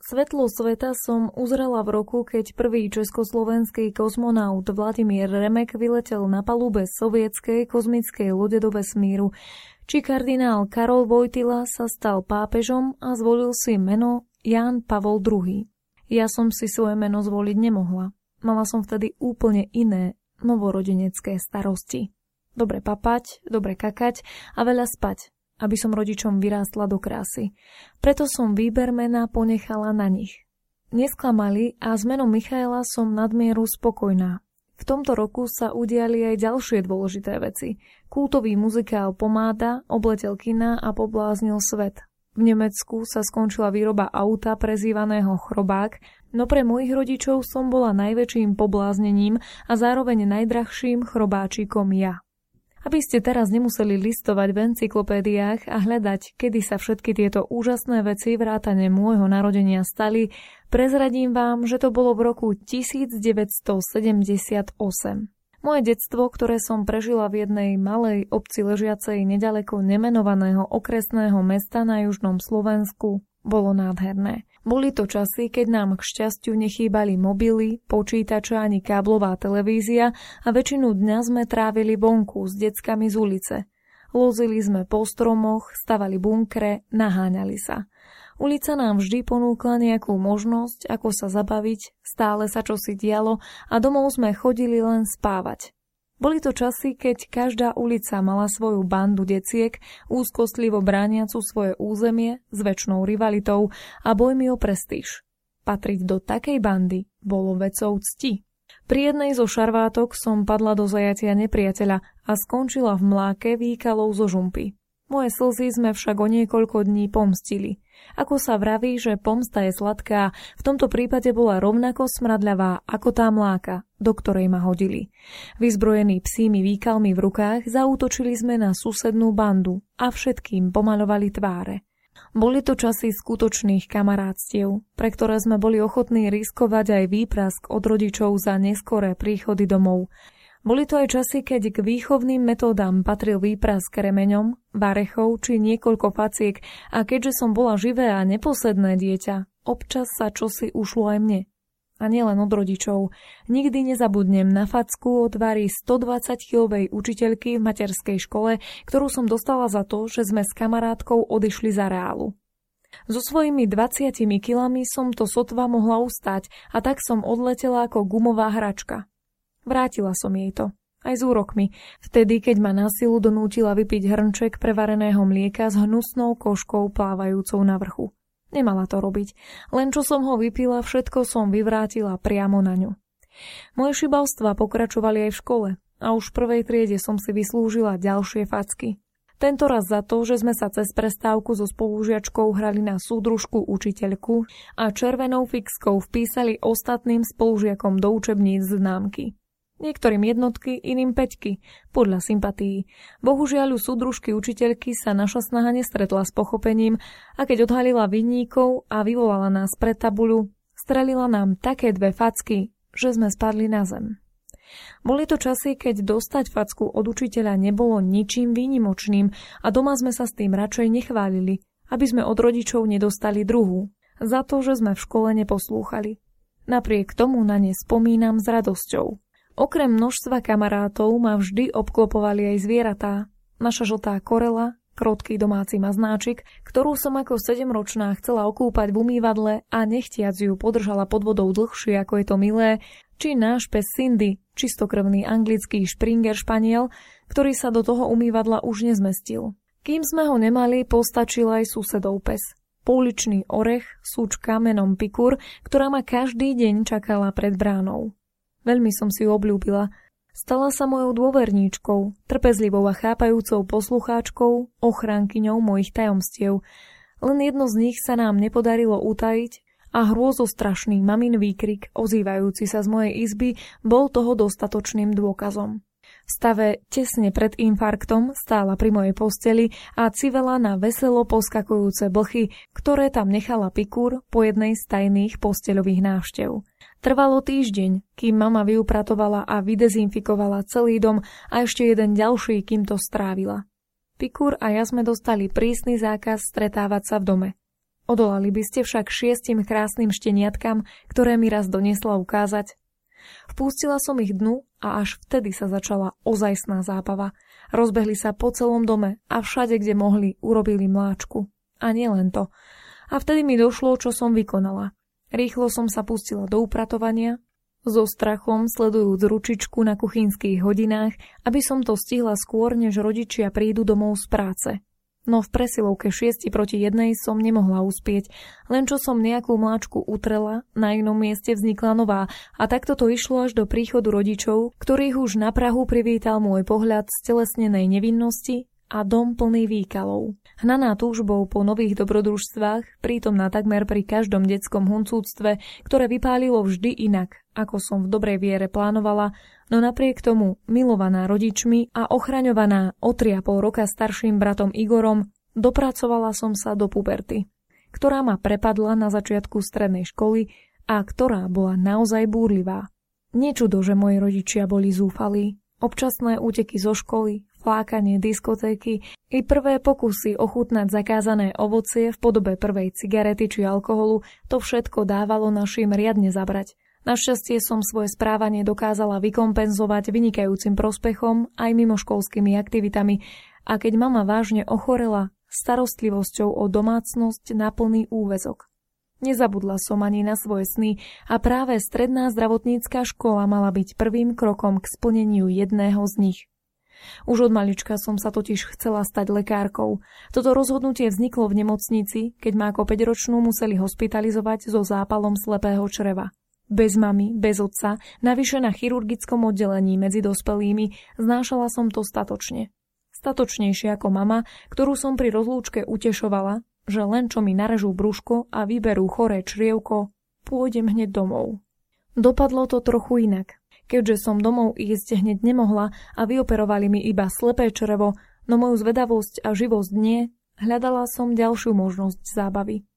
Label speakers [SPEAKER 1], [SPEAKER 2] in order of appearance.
[SPEAKER 1] Svetlo sveta som uzrela v roku, keď prvý československý kozmonaut Vladimír Remek vyletel na palube sovietskej kozmickej lode do vesmíru, či kardinál Karol Wojtyla sa stal pápežom a zvolil si meno Ján Pavol II. Ja som si svoje meno zvoliť nemohla. Mala som vtedy úplne iné novorodenecké starosti. Dobre papať, dobre kakať a veľa spať, aby som rodičom vyrástla do krásy. Preto som výber mena ponechala na nich. Nesklamali a s menom Michaela som nadmieru spokojná. V tomto roku sa udiali aj ďalšie dôležité veci. Kultový muzikál Pomáda obletel kina a pobláznil svet. V Nemecku sa skončila výroba auta prezývaného Chrobák, no pre mojich rodičov som bola najväčším pobláznením a zároveň najdrahším chrobáčikom ja. Aby ste teraz nemuseli listovať v encyklopédiách a hľadať, kedy sa všetky tieto úžasné veci vrátane môjho narodenia stali, prezradím vám, že to bolo v roku 1978. Moje detstvo, ktoré som prežila v jednej malej obci ležiacej nedaleko nemenovaného okresného mesta na južnom Slovensku, bolo nádherné. Boli to časy, keď nám k šťastiu nechýbali mobily, počítače ani káblová televízia a väčšinu dňa sme trávili vonku s deckami z ulice. Lozili sme po stromoch, stavali bunkre, naháňali sa. Ulica nám vždy ponúkla nejakú možnosť, ako sa zabaviť, stále sa čosi dialo a domov sme chodili len spávať. Boli to časy, keď každá ulica mala svoju bandu deciek, úzkostlivo brániacu svoje územie s väčšnou rivalitou a bojmi o prestíž. Patriť do takej bandy bolo vecou cti. Pri jednej zo šarvátok som padla do zajatia nepriateľa a skončila v mláke výkalou zo žumpy. Moje slzy sme však o niekoľko dní pomstili. Ako sa vraví, že pomsta je sladká, v tomto prípade bola rovnako smradľavá ako tá mláka, do ktorej ma hodili. Vyzbrojení psími výkalmi v rukách zaútočili sme na susednú bandu a všetkým pomaľovali tváre. Boli to časy skutočných kamarátstiev, pre ktoré sme boli ochotní riskovať aj výprask od rodičov za neskoré príchody domov. Boli to aj časy, keď k výchovným metódam patril výprask remeňom, varechov či niekoľko faciek a keďže som bola živé a neposledné dieťa, občas sa čosi ušlo aj mne. A nielen od rodičov. Nikdy nezabudnem na facku od vary 120-kilovej učiteľky v materskej škole, ktorú som dostala za to, že sme s kamarátkou odišli za reálu. So svojimi 20 kilami som to sotva mohla ustať a tak som odletela ako gumová hračka. Vrátila som jej to, aj s úrokmi, vtedy, keď ma na silu donútila vypiť hrnček prevareného mlieka s hnusnou koškou plávajúcou na vrchu. Nemala to robiť, len čo som ho vypila, všetko som vyvrátila priamo na ňu. Moje šibalstvá pokračovali aj v škole a už v prvej triede som si vyslúžila ďalšie facky. Tento raz za to, že sme sa cez prestávku so spolužiačkou hrali na súdružku učiteľku a červenou fixkou vpísali ostatným spolužiakom do učebníc známky. Niektorým jednotky, iným päťky, podľa sympatií. Bohužiaľ u súdružky učiteľky sa naša snaha nestretla s pochopením a keď odhalila vinníkov a vyvolala nás pred tabuľu, strelila nám také dve facky, že sme spadli na zem. Boli to časy, keď dostať facku od učiteľa nebolo ničím výnimočným a doma sme sa s tým radšej nechválili, aby sme od rodičov nedostali druhú, za to, že sme v škole neposlúchali. Napriek tomu na ne spomínam s radosťou. Okrem množstva kamarátov ma vždy obklopovali aj zvieratá. Naša žltá korela, krotký domáci maznáčik, ktorú som ako 7-ročná chcela okúpať v umývadle a nechtiac ju podržala pod vodou dlhšie, ako je to milé, či náš pes Cindy, čistokrvný anglický Springer španiel, ktorý sa do toho umývadla už nezmestil. Kým sme ho nemali, postačil aj susedov pes. Pouličný orech, súčka menom Pikur, ktorá ma každý deň čakala pred bránou. Veľmi som si ju obľúbila. Stala sa mojou dôverníčkou, trpezlivou a chápajúcou poslucháčkou, ochránkyňou mojich tajomstiev. Len jedno z nich sa nám nepodarilo utajiť a hrôzostrašný mamin výkrik, ozývajúci sa z mojej izby, bol toho dostatočným dôkazom. V stave tesne pred infarktom stála pri mojej posteli a civela na veselo poskakujúce blchy, ktoré tam nechala Pikur po jednej z tajných posteľových návštev. Trvalo týždeň, kým mama vyupratovala a vydezinfikovala celý dom a ešte jeden ďalší, kým to strávila. Pikur a ja sme dostali prísny zákaz stretávať sa v dome. Odolali by ste však 6 krásnym šteniatkam, ktoré mi raz doniesla ukázať. Vpustila som ich dnu a až vtedy sa začala ozajstná zábava. Rozbehli sa po celom dome a všade, kde mohli, urobili mláčku. A nielen to. A vtedy mi došlo, čo som vykonala. Rýchlo som sa pustila do upratovania, so strachom sledujúc ručičku na kuchynských hodinách, aby som to stihla skôr, než rodičia prídu domov z práce. No v presilovke 6 proti 1 som nemohla uspieť, len čo som nejakú mláčku utrela, na inom mieste vznikla nová a takto to išlo až do príchodu rodičov, ktorých už na prahu privítal môj pohľad stelesnenej nevinnosti a dom plný výkalov. Hnaná túžbou po nových dobrodružstvách, prítomná takmer pri každom detskom huncúctve, ktoré vypálilo vždy inak, ako som v dobrej viere plánovala, no napriek tomu milovaná rodičmi a ochraňovaná o 3,5 roka starším bratom Igorom, dopracovala som sa do puberty, ktorá ma prepadla na začiatku strednej školy a ktorá bola naozaj búrlivá. Nečudo, že moji rodičia boli zúfalí. Občasné úteky zo školy, flákanie diskotéky i prvé pokusy ochutnať zakázané ovocie v podobe prvej cigarety či alkoholu, to všetko dávalo našim riadne zabrať. Našťastie som svoje správanie dokázala vykompenzovať vynikajúcim prospechom aj mimoškolskými aktivitami a keď mama vážne ochorela, starostlivosťou o domácnosť na plný úväzok. Nezabudla som ani na svoje sny a práve stredná zdravotnícka škola mala byť prvým krokom k splneniu jedného z nich. Už od malička som sa totiž chcela stať lekárkou. Toto rozhodnutie vzniklo v nemocnici, keď ma ako 5-ročnú museli hospitalizovať so zápalom slepého čreva. Bez mamy, bez otca, navyše na chirurgickom oddelení medzi dospelými, znášala som to statočne. Statočnejšie ako mama, ktorú som pri rozlúčke utešovala, že len čo mi narežú brúško a vyberú choré črievko, pôjdem hneď domov. Dopadlo to trochu inak. Keďže som domov ísť hneď nemohla a vyoperovali mi iba slepé črevo, no moju zvedavosť a živosť nie, hľadala som ďalšiu možnosť zábavy.